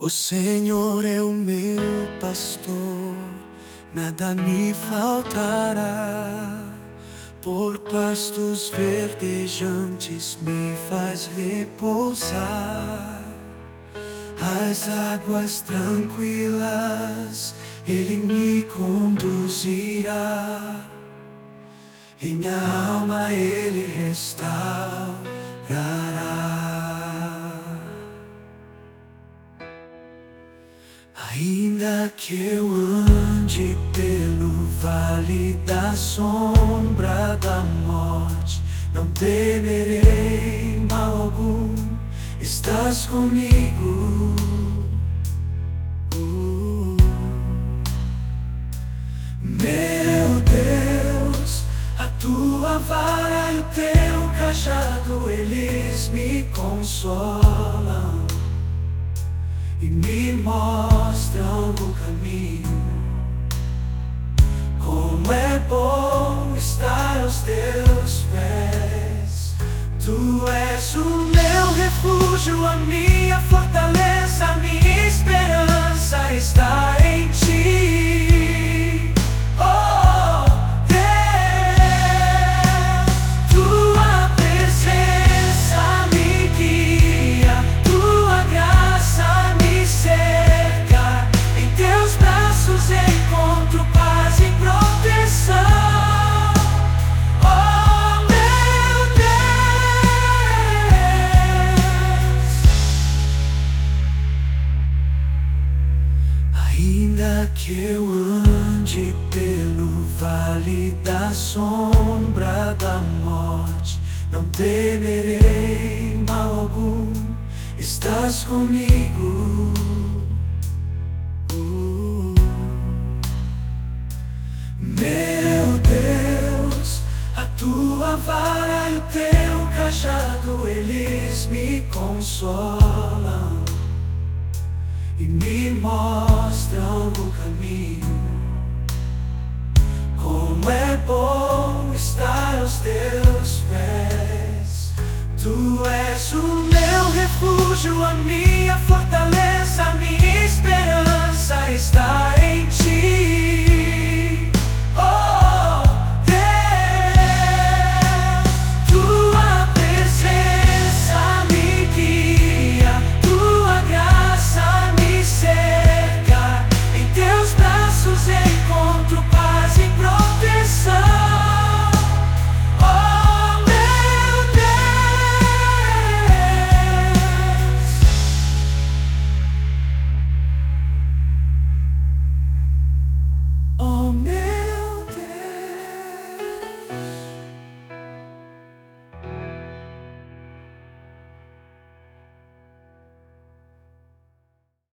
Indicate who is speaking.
Speaker 1: O Senhor é o meu pastor, nada me faltará. Por pastos verdejantes me faz repousar. As águas tranquilas Ele me conduzirá. E minha alma Ele restaurará. Ainda que eu ande pelo vale da sombra da morte, não temerei mal algum, estás comigo. Meu Deus, a tua vara e o teu cajado, eles me consolam e me mostram o caminho. Como é bom estar aos teus pés. Tu és o meu refúgio, a minha fortaleza, a minha esperança está em ti. Oh, Deus, tua presença me guia, tua graça me cerca. Em teus braços encontro paz e proteção. Oh, meu Deus, ainda que eu ande pelo vale da sombra da morte, não temerei mal algum, estás comigo. Meu Deus, a tua vara e o teu cajado, eles me consolam e me mostram o caminho. Como é bom estar aos teus pés. Tu és o meu refúgio, a minha